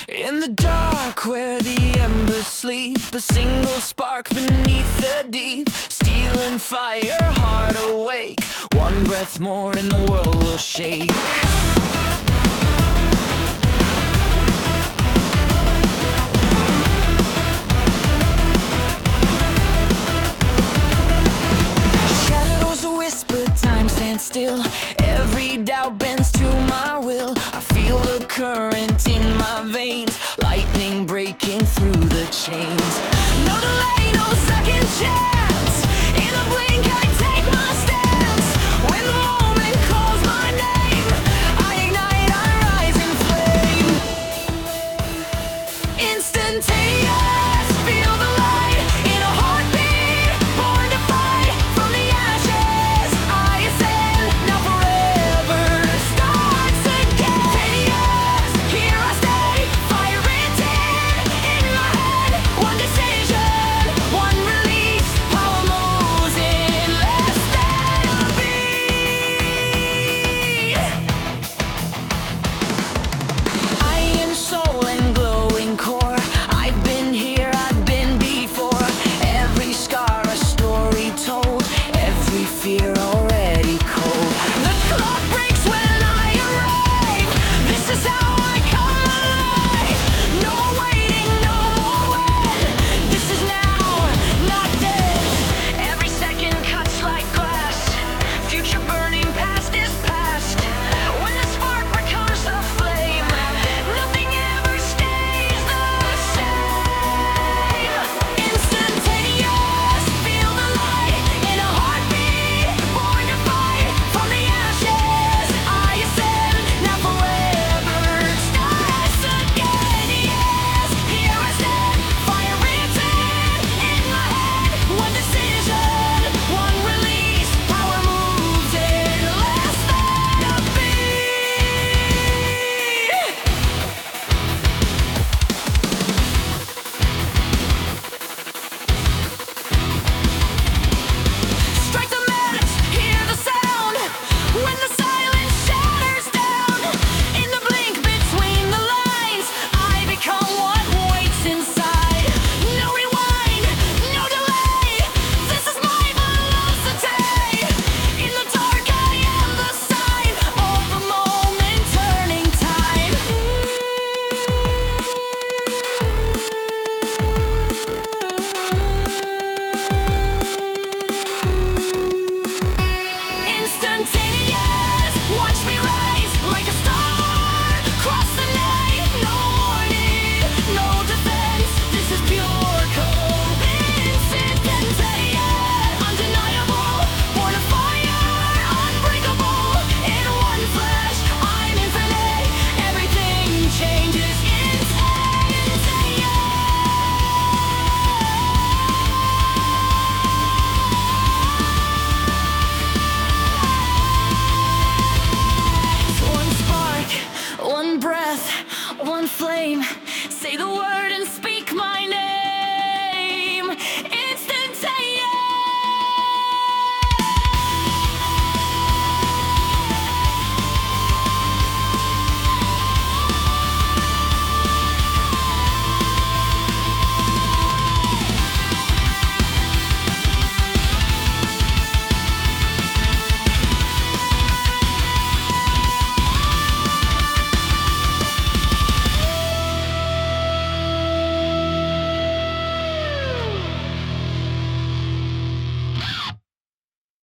In the dark where the embers sleep, a single spark beneath the deep, stealing fire, heart awake. One breath more and the world will shake. Shadows whisper, time stands still. Every doubt bends to my will. I feel the current in my veins, lightning breaking through the chains. No delay, no second chance. In a blink I